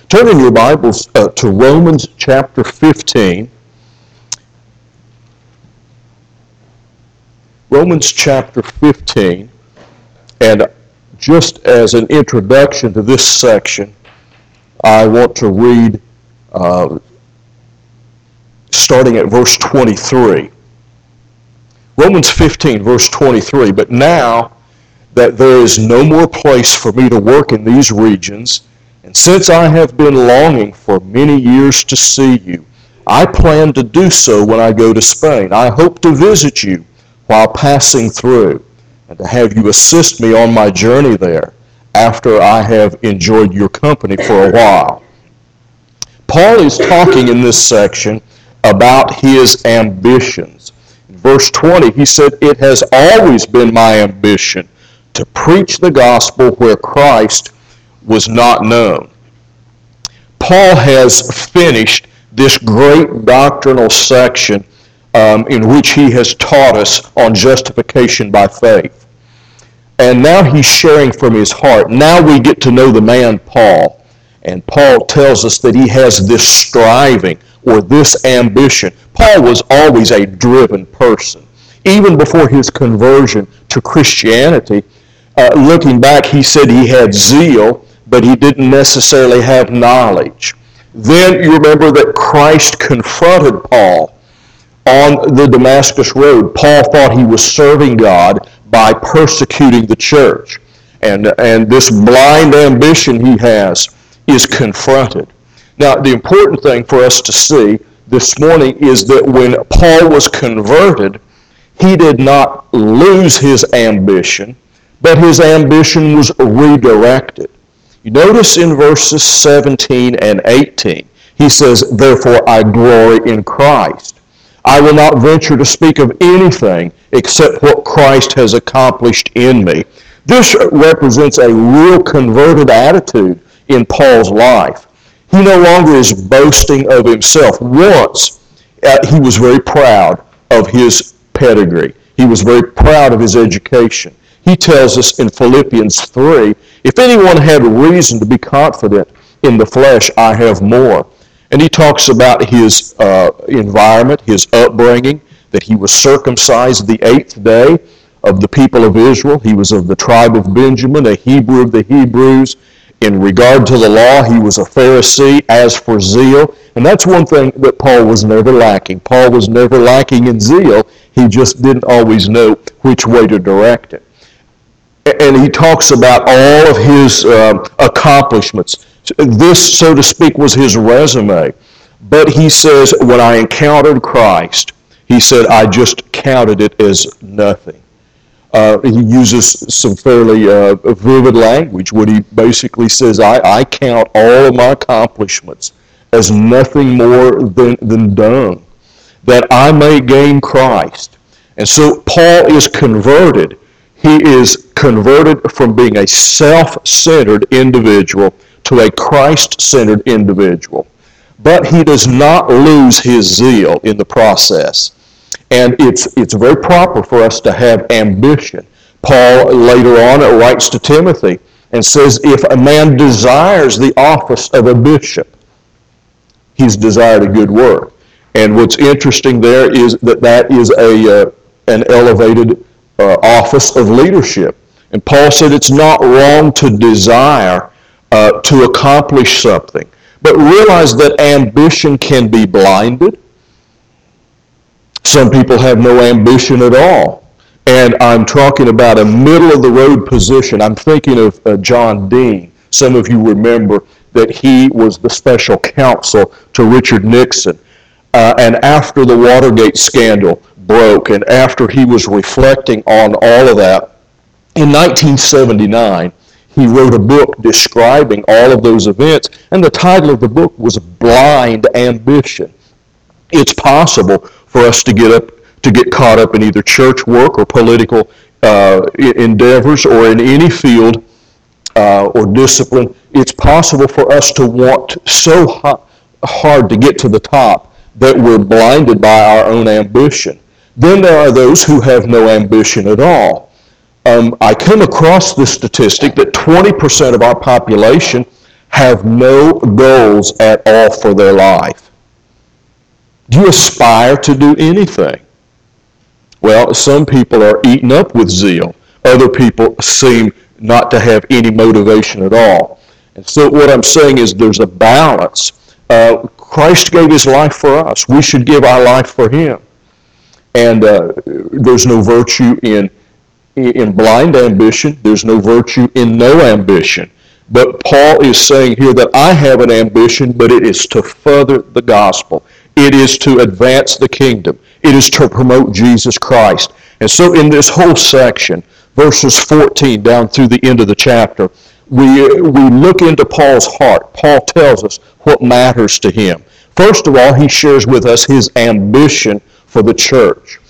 Turn in your Bibles to Romans chapter 15. Romans chapter 15. And just as an introduction to this section, I want to read starting at verse 23. Romans 15, verse 23. But now that there is no more place for me to work in these regions, and since I have been longing for many years to see you, I plan to do so when I go to Spain. I hope to visit you while passing through, and to have you assist me on my journey there after I have enjoyed your company for a while. Paul is talking in this section about his ambitions. In verse 20, he said, "It has always been my ambition to preach the gospel where Christ was not known." Paul has finished this great doctrinal section in which he has taught us on justification by faith. And now he's sharing from his heart. Now we get to know the man Paul. And Paul tells us that he has this striving or this ambition. Paul was always a driven person. Even before his conversion to Christianity, looking back, he said he had zeal, but he didn't necessarily have knowledge. Then you remember that Christ confronted Paul on the Damascus Road. Paul thought he was serving God by persecuting the church. And this blind ambition he has is confronted. Now, the important thing for us to see this morning is that when Paul was converted, he did not lose his ambition, but his ambition was redirected. You notice in verses 17 and 18, he says, "Therefore I glory in Christ. I will not venture to speak of anything except what Christ has accomplished in me." This represents a real converted attitude in Paul's life. He no longer is boasting of himself. Once, he was very proud of his pedigree. He was very proud of his education. He tells us in Philippians 3, "If anyone had reason to be confident in the flesh, I have more." And he talks about his environment, his upbringing, that he was circumcised the 8th day of the people of Israel. He was of the tribe of Benjamin, a Hebrew of the Hebrews. In regard to the law, he was a Pharisee. As for zeal, and that's one thing that Paul was never lacking. Paul was never lacking in zeal. He just didn't always know which way to direct it. And he talks about all of his accomplishments. This, so to speak, was his resume. But he says, when I encountered Christ, he said, I just counted it as nothing. He uses some fairly vivid language when he basically says, I count all of my accomplishments as nothing more than dung, that I may gain Christ. And so Paul is converted. He is converted from being a self-centered individual to a Christ-centered individual. But he does not lose his zeal in the process. And it's very proper for us to have ambition. Paul later on writes to Timothy and says, if a man desires the office of a bishop, he's desired a good work. And what's interesting there is that is an elevated office of leadership. And Paul said it's not wrong to desire to accomplish something. But realize that ambition can be blinded. Some people have no ambition at all. And I'm talking about a middle-of-the-road position. I'm thinking of John Dean. Some of you remember that he was the special counsel to Richard Nixon. And after the Watergate scandal broke, and after he was reflecting on all of that, in 1979, he wrote a book describing all of those events, and the title of the book was Blind Ambition. It's possible for us to get caught up in either church work or political endeavors or in any field or discipline. It's possible for us to want so hard to get to the top that we're blinded by our own ambition. Then there are those who have no ambition at all. I come across this statistic that 20% of our population have no goals at all for their life? Do you aspire to do anything? Well, some people are eaten up with zeal. Other people seem not to have any motivation at all. And so what I'm saying is there's a balance. Christ gave his life for us. We should give our life for him. And there's no virtue in blind ambition. There's no virtue in no ambition. But Paul is saying here that I have an ambition, but it is to further the gospel. It is to advance the kingdom. It is to promote Jesus Christ. And so in this whole section, verses 14 down through the end of the chapter, we look into Paul's heart. Paul tells us what matters to him. First of all, he shares with us his ambition for the church.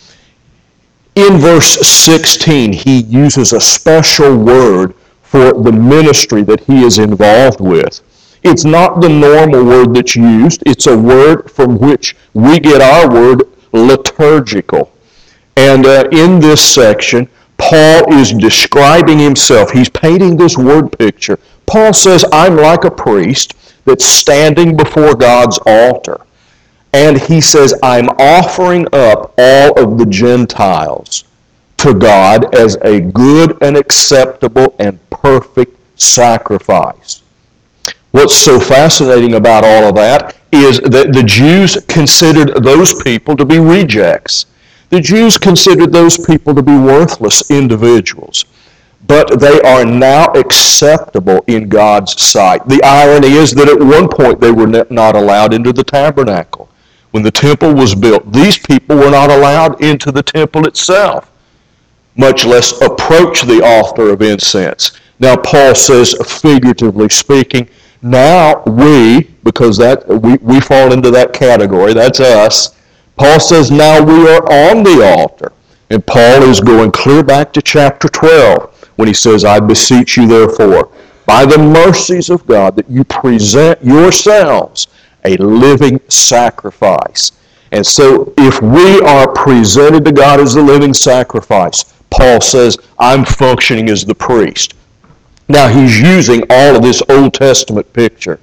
In verse 16, he uses a special word for the ministry that he is involved with. It's not the normal word that's used. It's a word from which we get our word liturgical. And in this section, Paul is describing himself. He's painting this word picture. Paul says, I'm like a priest that's standing before God's altar. And he says, I'm offering up all of the Gentiles to God as a good and acceptable and perfect sacrifice. What's so fascinating about all of that is that the Jews considered those people to be rejects. The Jews considered those people to be worthless individuals. But they are now acceptable in God's sight. The irony is that at one point they were not allowed into the tabernacle. When the temple was built, these people were not allowed into the temple itself, much less approach the altar of incense. Now Paul says, figuratively speaking, now because we fall into that category, that's us. Paul says now we are on the altar. And Paul is going clear back to chapter 12 when he says, I beseech you therefore, by the mercies of God, that you present yourselves a living sacrifice. And so if we are presented to God as a living sacrifice, Paul says, I'm functioning as the priest. Now he's using all of this Old Testament picture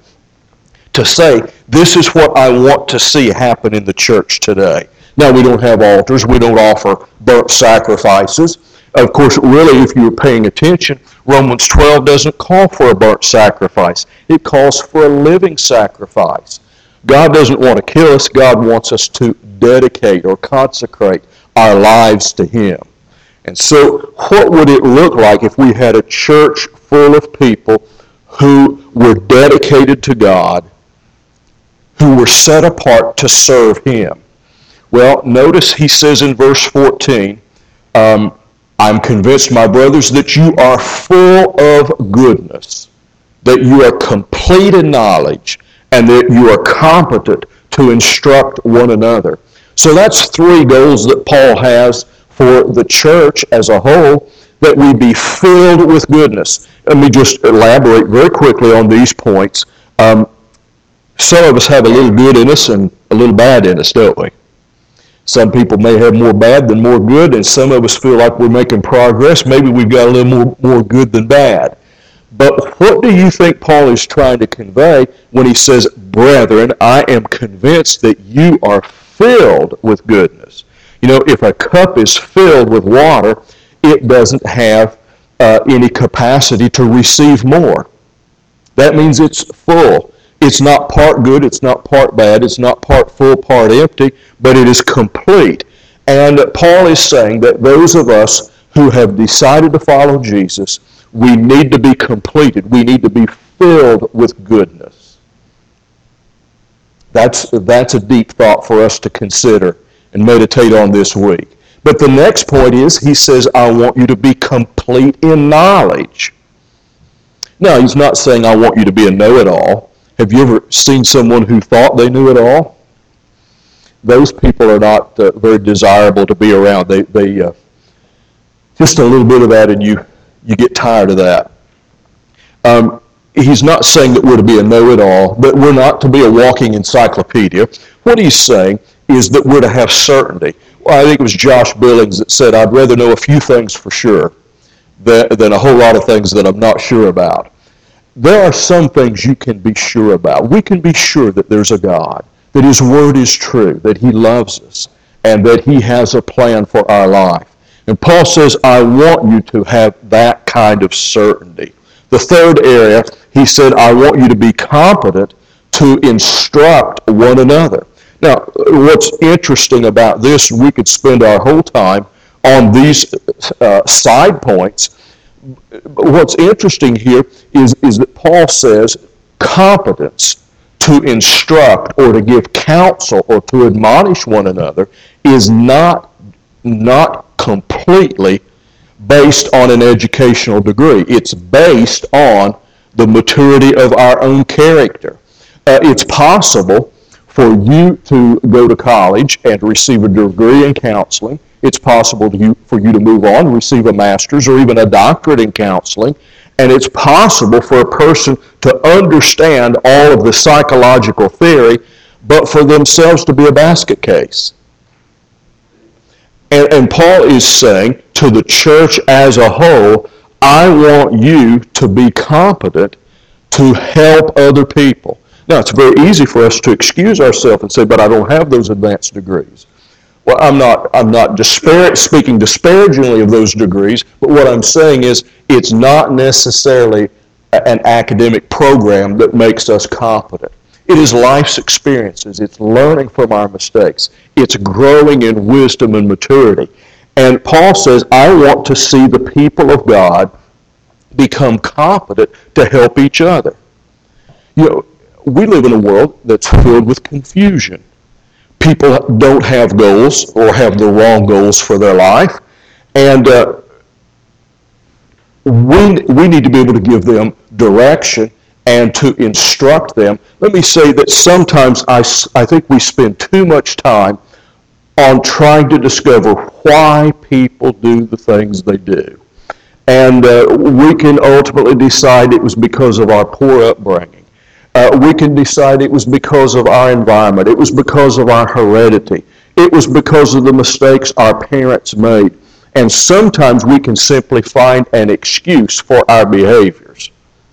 to say, this is what I want to see happen in the church today. Now we don't have altars, we don't offer burnt sacrifices. Of course, really, if you're paying attention, Romans 12 doesn't call for a burnt sacrifice. It calls for a living sacrifice. God doesn't want to kill us. God wants us to dedicate or consecrate our lives to him. And so what would it look like if we had a church full of people who were dedicated to God, who were set apart to serve him? Well, notice he says in verse 14, I'm convinced, my brothers, that you are full of goodness, that you are complete in knowledge, and that you are competent to instruct one another. So that's three goals that Paul has for the church as a whole, that we be filled with goodness. Let me just elaborate very quickly on these points. Some of us have a little good in us and a little bad in us, don't we? Some people may have more bad than more good, and some of us feel like we're making progress. Maybe we've got a little more good than bad. But what do you think Paul is trying to convey when he says, brethren, I am convinced that you are filled with goodness? You know, if a cup is filled with water, it doesn't have any capacity to receive more. That means it's full. It's not part good, it's not part bad, it's not part full, part empty, but it is complete. And Paul is saying that those of us who have decided to follow Jesus, we need to be completed. We need to be filled with goodness. That's a deep thought for us to consider and meditate on this week. But the next point is, he says, I want you to be complete in knowledge. Now, he's not saying I want you to be a know-it-all. Have you ever seen someone who thought they knew it all? Those people are not very desirable to be around. They just a little bit of that, and you get tired of that. He's not saying that we're to be a know-it-all, but we're not to be a walking encyclopedia. What he's saying is that we're to have certainty. Well, I think it was Josh Billings that said, I'd rather know a few things for sure than a whole lot of things that I'm not sure about. there are some things you can be sure about. We can be sure that there's a God, that His Word is true, that He loves us, and that He has a plan for our life. And Paul says, I want you to have that kind of certainty. The third area, he said, I want you to be competent to instruct one another. Now, what's interesting about this, and we could spend our whole time on these side points, what's interesting here is that Paul says competence to instruct or to give counsel or to admonish one another is not completely based on an educational degree. It's based on the maturity of our own character. It's possible for you to go to college and receive a degree in counseling. It's possible for you to move on and receive a master's or even a doctorate in counseling. And it's possible for a person to understand all of the psychological theory, but for themselves to be a basket case. And Paul is saying to the church as a whole, I want you to be competent to help other people. Now, it's very easy for us to excuse ourselves and say, but I don't have those advanced degrees. Well, I'm not speaking disparagingly of those degrees, but what I'm saying is it's not necessarily an academic program that makes us competent. It is life's experiences. It's learning from our mistakes. It's growing in wisdom and maturity. And Paul says, I want to see the people of God become competent to help each other. You know, we live in a world that's filled with confusion. People don't have goals or have the wrong goals for their life. And we need to be able to give them direction and to instruct them. Let me say that sometimes I think we spend too much time on trying to discover why people do the things they do. And we can ultimately decide it was because of our poor upbringing. We can decide it was because of our environment. It was because of our heredity. It was because of the mistakes our parents made. And sometimes we can simply find an excuse for our behaviors.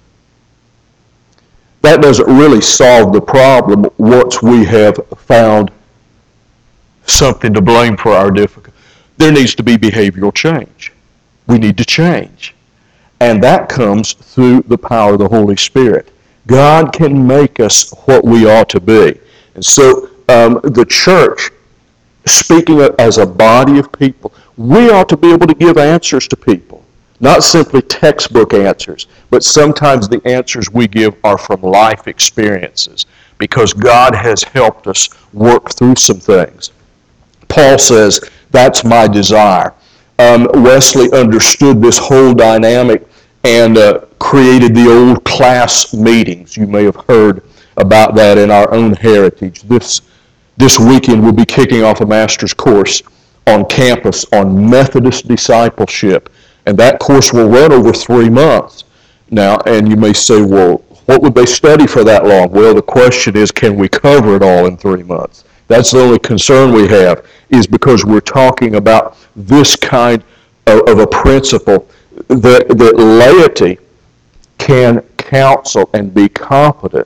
That doesn't really solve the problem once we have found something to blame for our difficulty. There needs to be behavioral change. We need to change. And that comes through the power of the Holy Spirit. God can make us what we ought to be. And so the church, speaking as a body of people, we ought to be able to give answers to people. Not simply textbook answers, but sometimes the answers we give are from life experiences because God has helped us work through some things. Paul says, that's my desire. Wesley understood this whole dynamic and created the old class meetings. You may have heard about that in our own heritage. This weekend we'll be kicking off a master's course on campus on Methodist discipleship. And that course will run over 3 months. Now, and you may say, well, what would they study for that long? Well, the question is, can we cover it all in 3 months? That's the only concern we have, is because we're talking about this kind of a principle that laity can counsel and be competent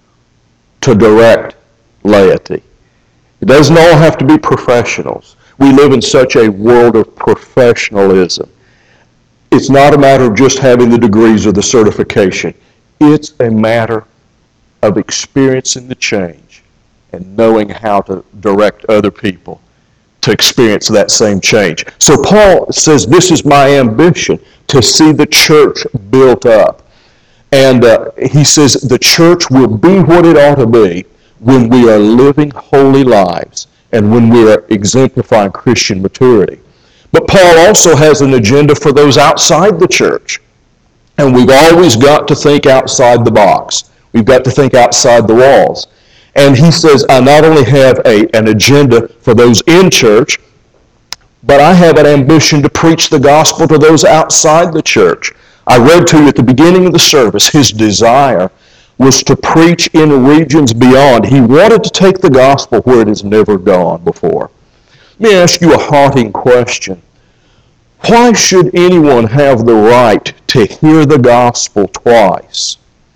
to direct laity. It doesn't all have to be professionals. We live in such a world of professionalism. It's not a matter of just having the degrees or the certification. It's a matter of experiencing the change and knowing how to direct other people to experience that same change. So Paul says, this is my ambition, to see the church built up. And he says the church will be what it ought to be when we are living holy lives and when we are exemplifying Christian maturity. But Paul also has an agenda for those outside the church. And we've always got to think outside the box. We've got to think outside the walls. And he says, I not only have an agenda for those in church, but I have an ambition to preach the gospel to those outside the church. I read to you at the beginning of the service, his desire was to preach in regions beyond. He wanted to take the gospel where it has never gone before. Let me ask you a haunting question. Why should anyone have the right to hear the gospel twice?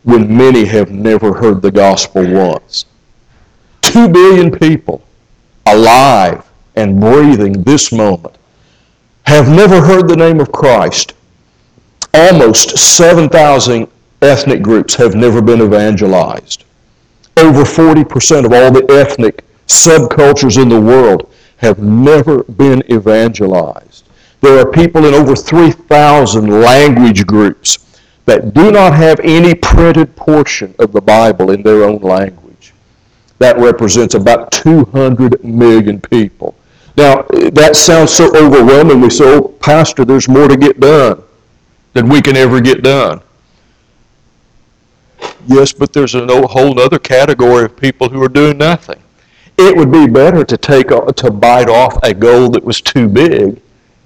when many have never heard the gospel once. 2 billion people alive and breathing this moment have never heard the name of Christ. Almost 7,000 ethnic groups have never been evangelized. Over 40% of all the ethnic subcultures in the world have never been evangelized. There are people in over 3,000 language groups that do not have any printed portion of the Bible in their own language. That represents about 200 million people. Now, that sounds so overwhelming. We say, oh, Pastor, there's more to get done than we can ever get done. Yes, but there's a whole other category of people who are doing nothing. It would be better to bite off a goal that was too big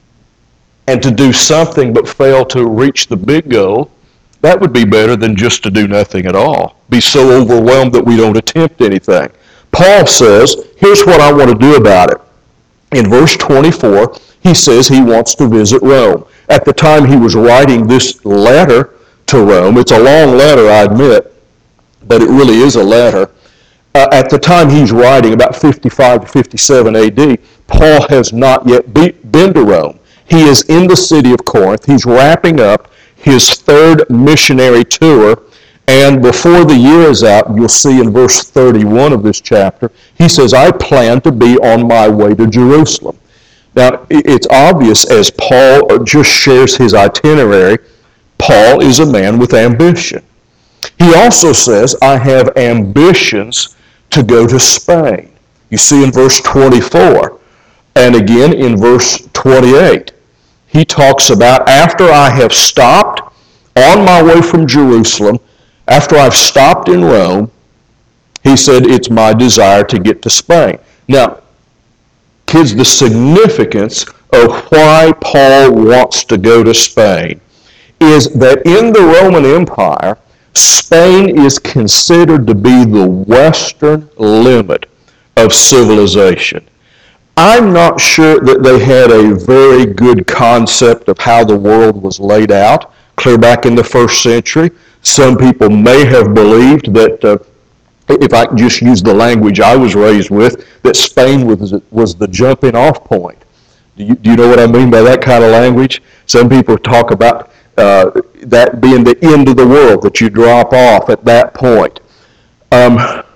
and to do something but fail to reach the big goal. That would be better than just to do nothing at all. Be so overwhelmed that we don't attempt anything. Paul says, here's what I want to do about it. In verse 24, he says he wants to visit Rome. At the time he was writing this letter to Rome, it's a long letter, I admit, but it really is a letter. At the time he's writing, about 55 to 57 AD, Paul has not yet been to Rome. He is in the city of Corinth. He's wrapping up his third missionary tour, and before the year is out, you'll see in verse 31 of this chapter, he says, I plan to be on my way to Jerusalem. Now, it's obvious as Paul just shares his itinerary, Paul is a man with ambition. He also says, I have ambitions to go to Spain. You see in verse 24, and again in verse 28, he talks about, after I have stopped on my way from Jerusalem, after I've stopped in Rome, he said, it's my desire to get to Spain. Now, kids, the significance of why Paul wants to go to Spain is that in the Roman Empire, Spain is considered to be the western limit of civilization. I'm not sure that they had a very good concept of how the world was laid out clear back in the first century. Some people may have believed that, if I can just use the language I was raised with, that Spain was the jumping off point. Do you know what I mean by that kind of language? Some people talk about that being the end of the world, that you drop off at that point. I'm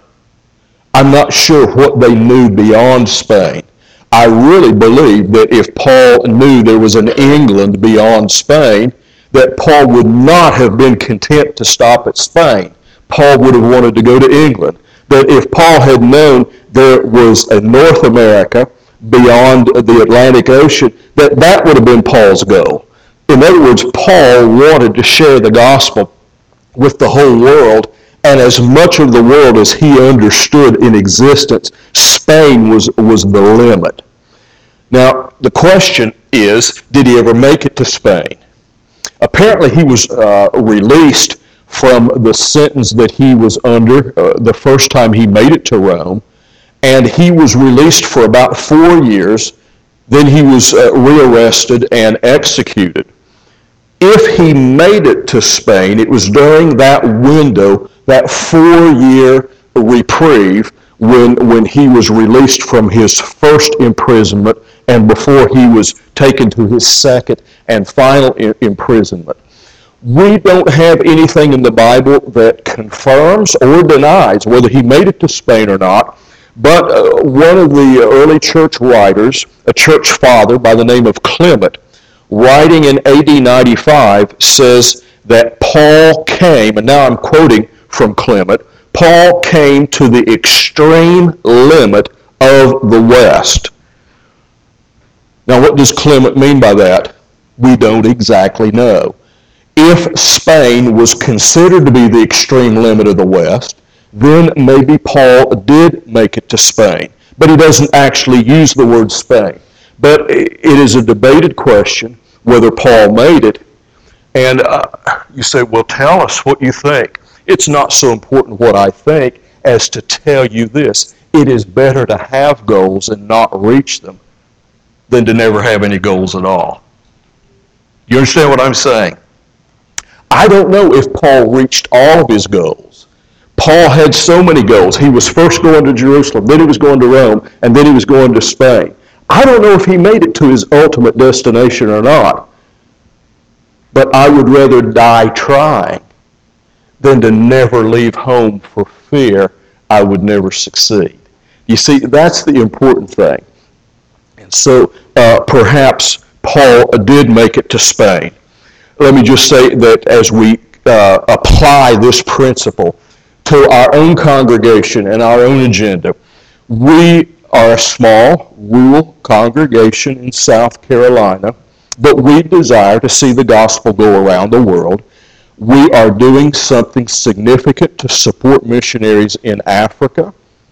not sure what they knew beyond Spain. I really believe that if Paul knew there was an England beyond Spain, that Paul would not have been content to stop at Spain. Paul would have wanted to go to England. That if Paul had known there was a North America beyond the Atlantic Ocean, that would have been Paul's goal. In other words, Paul wanted to share the gospel with the whole world, and as much of the world as he understood in existence, Spain was the limit. Now, the question is, did he ever make it to Spain? Apparently, he was released from the sentence that he was under the first time he made it to Rome, and he was released for about 4 years. Then he was rearrested and executed. If he made it to Spain, it was during that window, that 4-year reprieve, when he was released from his first imprisonment and before he was taken to his second and final imprisonment. We don't have anything in the Bible that confirms or denies whether he made it to Spain or not, but one of the early church writers, a church father by the name of Clement, writing in AD 95, says that Paul came, and now I'm quoting from Clement, Paul came to the extreme limit of the West. Now, what does Clement mean by that? We don't exactly know. If Spain was considered to be the extreme limit of the West, then maybe Paul did make it to Spain. But he doesn't actually use the word Spain. But it is a debated question whether Paul made it. And you say, well, tell us what you think. It's not so important what I think as to tell you this. It is better to have goals and not reach them than to never have any goals at all. You understand what I'm saying? I don't know if Paul reached all of his goals. Paul had so many goals. He was first going to Jerusalem, then he was going to Rome, and then he was going to Spain. I don't know if he made it to his ultimate destination or not, but I would rather die trying than to never leave home for fear I would never succeed. You see, that's the important thing. And so perhaps Paul did make it to Spain. Let me just say that as we apply this principle to our own congregation and our own agenda, we are a small, rural congregation in South Carolina, but we desire to see the gospel go around the world. We are doing something significant to support missionaries in Africa.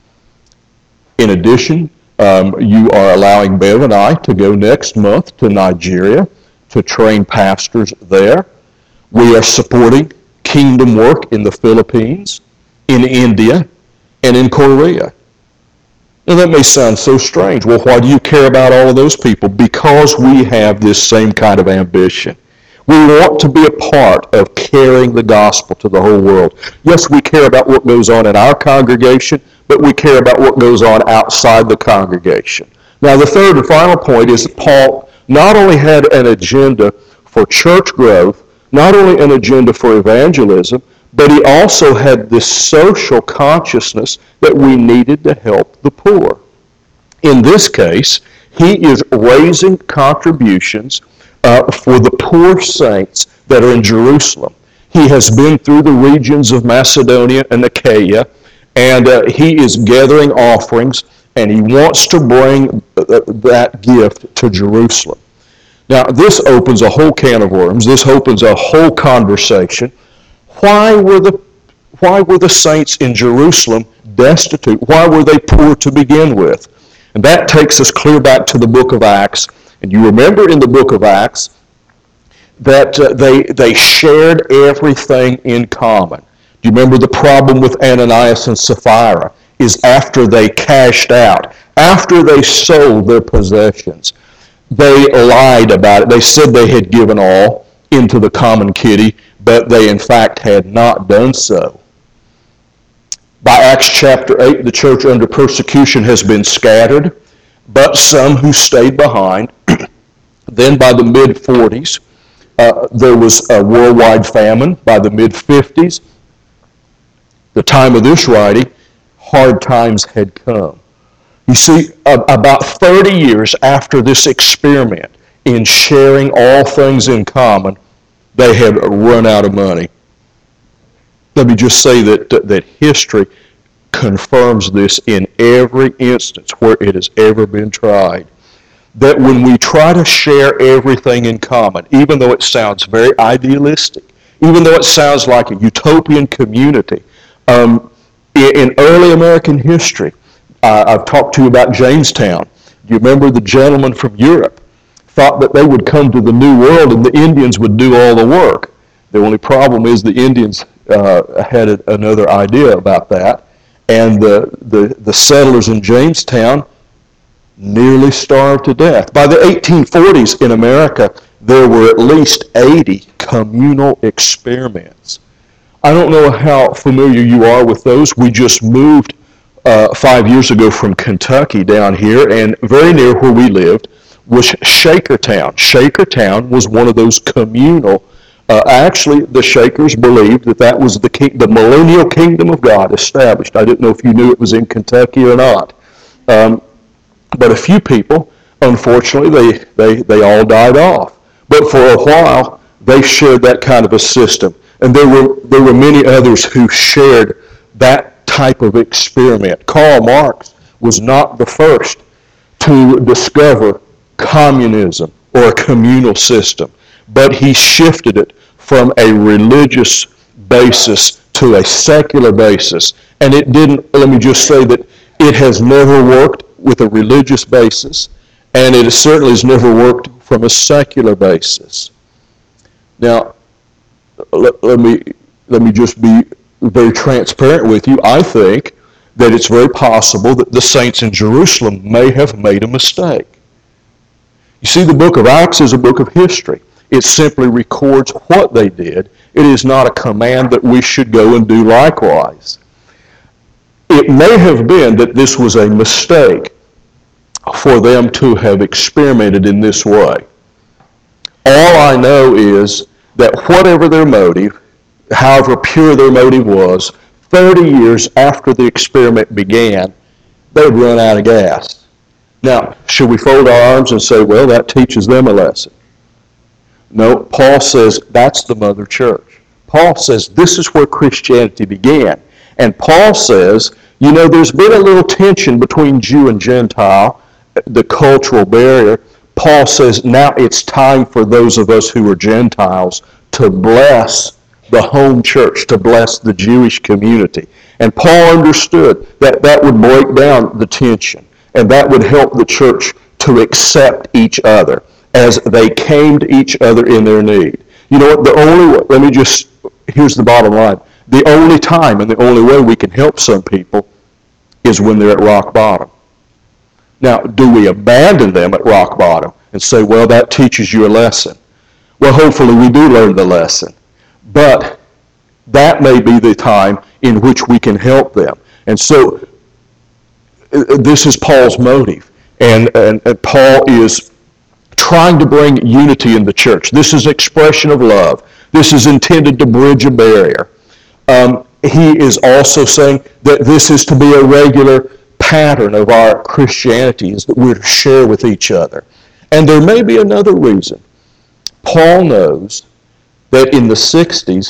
In addition, you are allowing Bev and I to go next month to Nigeria to train pastors there. We are supporting kingdom work in the Philippines, in India, and in Korea. Now that may sound so strange. Well, why do you care about all of those people? Because we have this same kind of ambition. We want to be a part of carrying the gospel to the whole world. Yes, we care about what goes on in our congregation, but we care about what goes on outside the congregation. Now, the third and final point is that Paul not only had an agenda for church growth, not only an agenda for evangelism, but he also had this social consciousness that we needed to help the poor. In this case, he is raising contributions for the poor saints that are in Jerusalem. He has been through the regions of Macedonia and Achaia, and he is gathering offerings, and he wants to bring that gift to Jerusalem. Now, this opens a whole can of worms. This opens a whole conversation. Why were the saints in Jerusalem destitute? Why were they poor to begin with? And that takes us clear back to the book of Acts. And you remember in the book of Acts that they shared everything in common. Do you remember the problem with Ananias and Sapphira is after they cashed out, after they sold their possessions, they lied about it. They said they had given all into the common kitty, but they in fact had not done so. By Acts chapter 8, the church under persecution has been scattered, but some who stayed behind. Then by the mid-40s, there was a worldwide famine. By the mid-50s, the time of this writing, hard times had come. You see, about 30 years after this experiment in sharing all things in common, they had run out of money. Let me just say that history confirms this in every instance where it has ever been tried. That when we try to share everything in common, even though it sounds very idealistic, even though it sounds like a utopian community, in early American history, I've talked to you about Jamestown. Do you remember the gentleman from Europe thought that they would come to the New World and the Indians would do all the work? The only problem is the Indians had another idea about that, and the settlers in Jamestown nearly starved to death. By the 1840s in America, there were at least 80 communal experiments. I don't know how familiar you are with those. We just moved 5 years ago from Kentucky down here, and very near where we lived was Shakertown. Shakertown was one of those communal. Actually, the Shakers believed that was the millennial kingdom of God established. I didn't know if you knew it was in Kentucky or not. But a few people, unfortunately, they all died off. But for a while, they shared that kind of a system. And there were many others who shared that type of experiment. Karl Marx was not the first to discover communism or a communal system, but he shifted it from a religious basis to a secular basis. And it didn't, let me just say that it has never worked with a religious basis, and it certainly has never worked from a secular basis. Now, let me just be very transparent with you. I think that it's very possible that the saints in Jerusalem may have made a mistake. You see, the book of Acts is a book of history. It simply records what they did. It is not a command that we should go and do likewise. It may have been that this was a mistake for them to have experimented in this way. All I know is that whatever their motive, however pure their motive was, 30 years after the experiment began, they'd run out of gas. Now, should we fold our arms and say, well, that teaches them a lesson? No, Paul says that's the mother church. Paul says this is where Christianity began. And Paul says, you know, there's been a little tension between Jew and Gentile, the cultural barrier. Paul says now it's time for those of us who are Gentiles to bless the home church, to bless the Jewish community. And Paul understood that that would break down the tension, and that would help the church to accept each other as they came to each other in their need. You know what, here's the bottom line. The only time and the only way we can help some people is when they're at rock bottom. Now, do we abandon them at rock bottom and say, well, that teaches you a lesson? Well, hopefully we do learn the lesson. But that may be the time in which we can help them. And so this is Paul's motive. And Paul is trying to bring unity in the church. This is expression of love. This is intended to bridge a barrier. He is also saying that this is to be a regular pattern of our Christianity, is that we're to share with each other. And there may be another reason. Paul knows that in the 60s,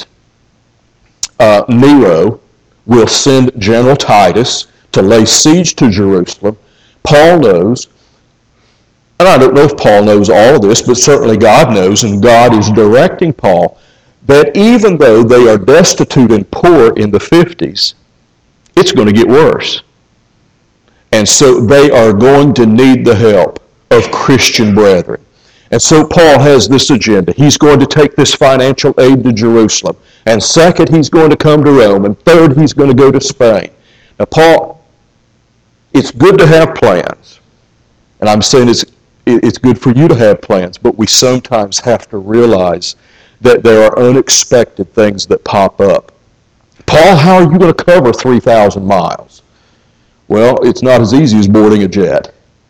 Nero will send General Titus to lay siege to Jerusalem. Paul knows, and I don't know if Paul knows all of this, but certainly God knows, and God is directing Paul, that even though they are destitute and poor in the 50s, it's going to get worse. And so they are going to need the help of Christian brethren. And so Paul has this agenda. He's going to take this financial aid to Jerusalem. And second, he's going to come to Rome. And third, he's going to go to Spain. Now, Paul, it's good to have plans. And I'm saying it's good for you to have plans, but we sometimes have to realize that there are unexpected things that pop up. Paul, how are you going to cover 3,000 miles? Well, it's not as easy as boarding a jet.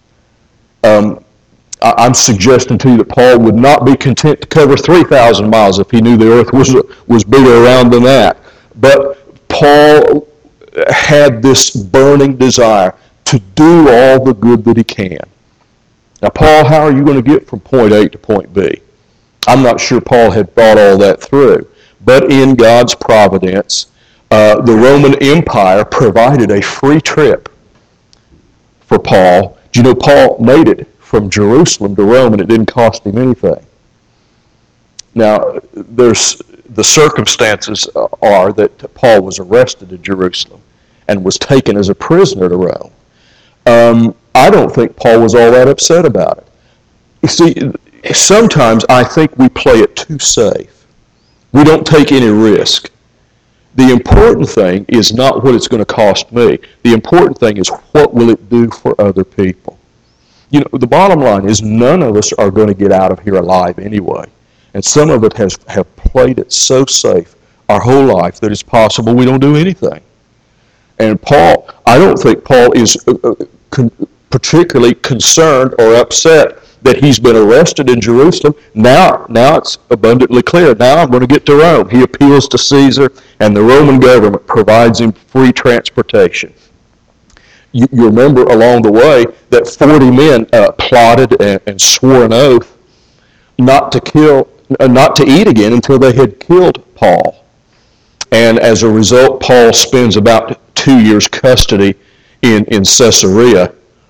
I'm suggesting to you that Paul would not be content to cover 3,000 miles if he knew the earth was bigger around than that. But Paul had this burning desire to do all the good that he can. Now, Paul, how are you going to get from point A to point B? I'm not sure Paul had thought all that through. But in God's providence, the Roman Empire provided a free trip for Paul. Do you know Paul made it from Jerusalem to Rome, and it didn't cost him anything? Now, the circumstances are that Paul was arrested in Jerusalem and was taken as a prisoner to Rome. I don't think Paul was all that upset about it. You see, sometimes I think we play it too safe. We don't take any risk. The important thing is not what it's going to cost me. The important thing is what will it do for other people. You know, the bottom line is none of us are going to get out of here alive anyway. And some of us have played it so safe our whole life that it's possible we don't do anything. And Paul, I don't think Paul is particularly concerned or upset that he's been arrested in Jerusalem. Now it's abundantly clear. Now I'm going to get to Rome. He appeals to Caesar, and the Roman government provides him free transportation. You remember along the way that 40 men plotted and swore an oath not to eat again until they had killed Paul. And as a result, Paul spends about 2 years custody in Caesarea.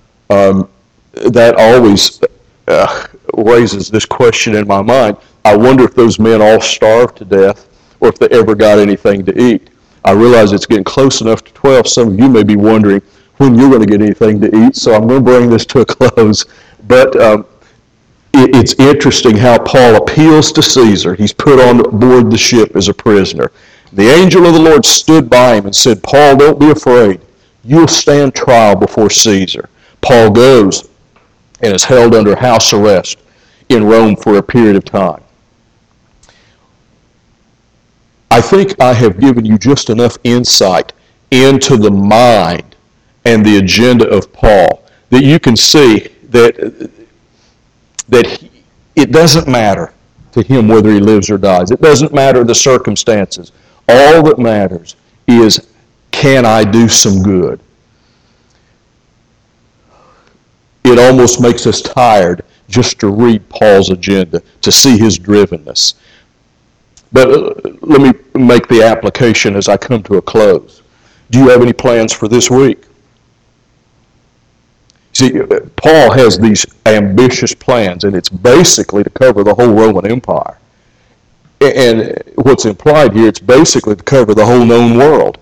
That always raises this question in my mind. I wonder if those men all starved to death or if they ever got anything to eat. I realize it's getting close enough to 12. Some of you may be wondering when you're going to get anything to eat, so I'm going to bring this to a close. But it's interesting how Paul appeals to Caesar. He's put on board the ship as a prisoner. The angel of the Lord stood by him and said, Paul, don't be afraid. You'll stand trial before Caesar. Paul goes and is held under house arrest in Rome for a period of time. I think I have given you just enough insight into the mind and the agenda of Paul that you can see that it doesn't matter to him whether he lives or dies. It doesn't matter the circumstances. All that matters is, can I do some good? It almost makes us tired just to read Paul's agenda, to see his drivenness. But let me make the application as I come to a close. Do you have any plans for this week? See, Paul has these ambitious plans, and it's basically to cover the whole Roman Empire. And what's implied here, it's basically to cover the whole known world.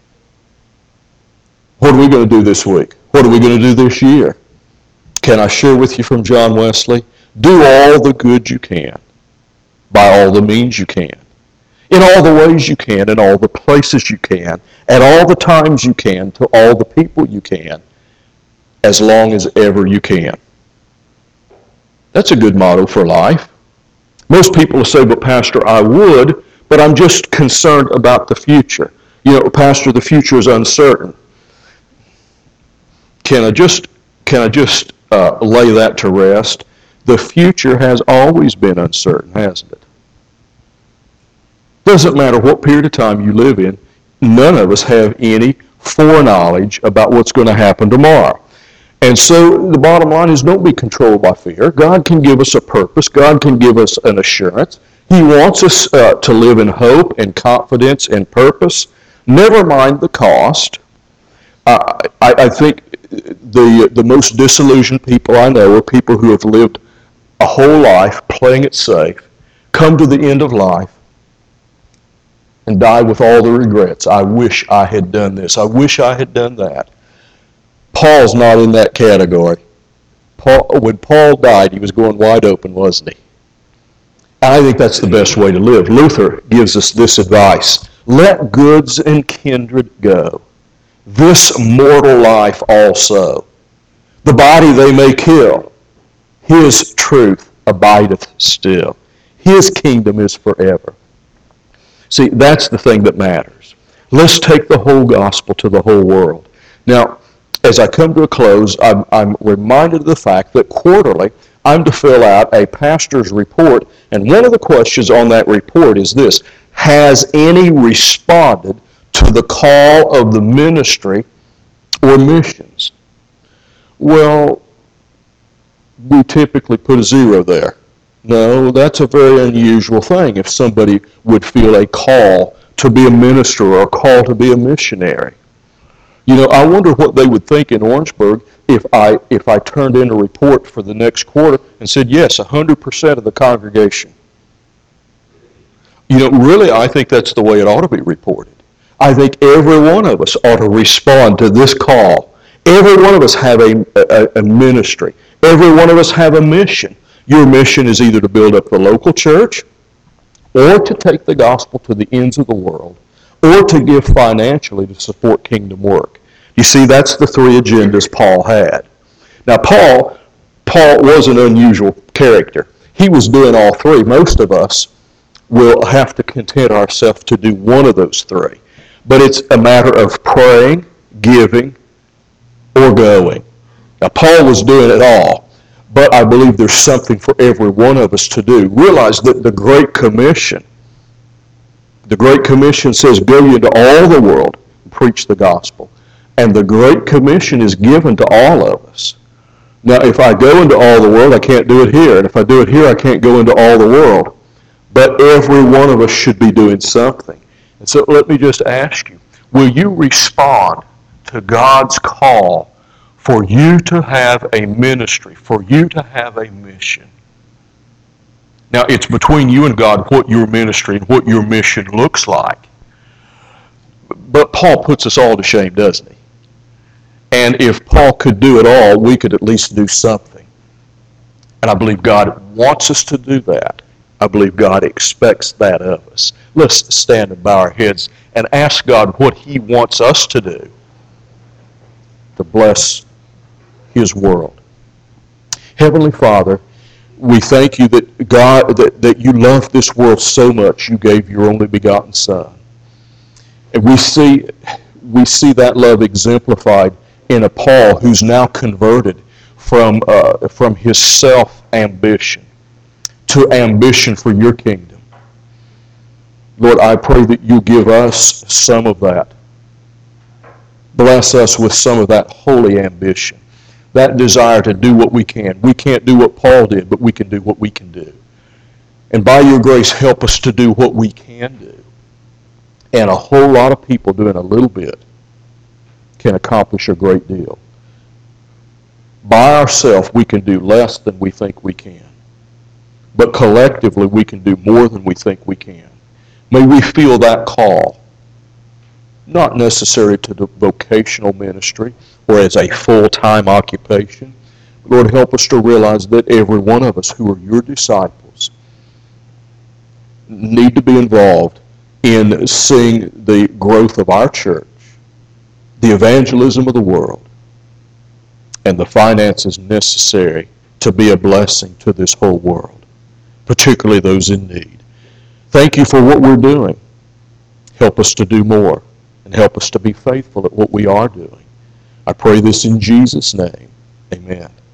What are we going to do this week? What are we going to do this year? Can I share with you from John Wesley? Do all the good you can, by all the means you can, in all the ways you can, in all the places you can, at all the times you can, to all the people you can, as long as ever you can. That's a good motto for life. Most people will say, but Pastor, I would, but I'm just concerned about the future. You know, Pastor, the future is uncertain. Can I just lay that to rest? The future has always been uncertain, hasn't it? Doesn't matter what period of time you live in, none of us have any foreknowledge about what's going to happen tomorrow. And so the bottom line is, don't be controlled by fear. God can give us a purpose. God can give us an assurance. He wants us to live in hope and confidence and purpose. Never mind the cost. I think the most disillusioned people I know are people who have lived a whole life playing it safe, come to the end of life, and die with all the regrets. I wish I had done this. I wish I had done that. Paul's not in that category. When Paul died, he was going wide open, wasn't he? And I think that's the best way to live. Luther gives us this advice. Let goods and kindred go. This mortal life also. The body they may kill. His truth abideth still. His kingdom is forever. See, that's the thing that matters. Let's take the whole gospel to the whole world. Now, as I come to a close, I'm reminded of the fact that quarterly I'm to fill out a pastor's report, and one of the questions on that report is this: has any responded to the call of the ministry or missions? Well, we typically put a 0 there. No, that's a very unusual thing if somebody would feel a call to be a minister or a call to be a missionary. You know, I wonder what they would think in Orangeburg if I turned in a report for the next quarter and said, yes, 100% of the congregation. You know, really, I think that's the way it ought to be reported. I think every one of us ought to respond to this call. Every one of us have a ministry. Every one of us have a mission. Your mission is either to build up the local church, or to take the gospel to the ends of the world, or to give financially to support kingdom work. You see, that's the 3 agendas Paul had. Now, Paul was an unusual character. He was doing all 3. Most of us will have to content ourselves to do one of those 3. But it's a matter of praying, giving, or going. Now, Paul was doing it all, but I believe there's something for every one of us to do. Realize that the Great Commission says, go ye into all the world and preach the gospel. And the Great Commission is given to all of us. Now, if I go into all the world, I can't do it here. And if I do it here, I can't go into all the world. But every one of us should be doing something. And so let me just ask you, will you respond to God's call for you to have a ministry, for you to have a mission? Now, it's between you and God what your ministry and what your mission looks like. But Paul puts us all to shame, doesn't he? And if Paul could do it all, we could at least do something. And I believe God wants us to do that. I believe God expects that of us. Let's stand and bow our heads and ask God what He wants us to do to bless His world. Heavenly Father, We thank you that God, that you loved this world so much you gave your only begotten Son. And we see that love exemplified in a Paul who's now converted from his self-ambition to ambition for your kingdom. Lord, I pray that you give us some of that. Bless us with some of that holy ambition, that desire to do what we can. We can't do what Paul did, but we can do what we can do. And by your grace, help us to do what we can do. And a whole lot of people doing a little bit can accomplish a great deal. By ourselves, we can do less than we think we can. But collectively, we can do more than we think we can. May we feel that call, not necessarily to the vocational ministry or as a full-time occupation. Lord, help us to realize that every one of us who are your disciples need to be involved in seeing the growth of our church, the evangelism of the world, and the finances necessary to be a blessing to this whole world, particularly those in need. Thank you for what we're doing. Help us to do more, and help us to be faithful at what we are doing. I pray this in Jesus' name. Amen.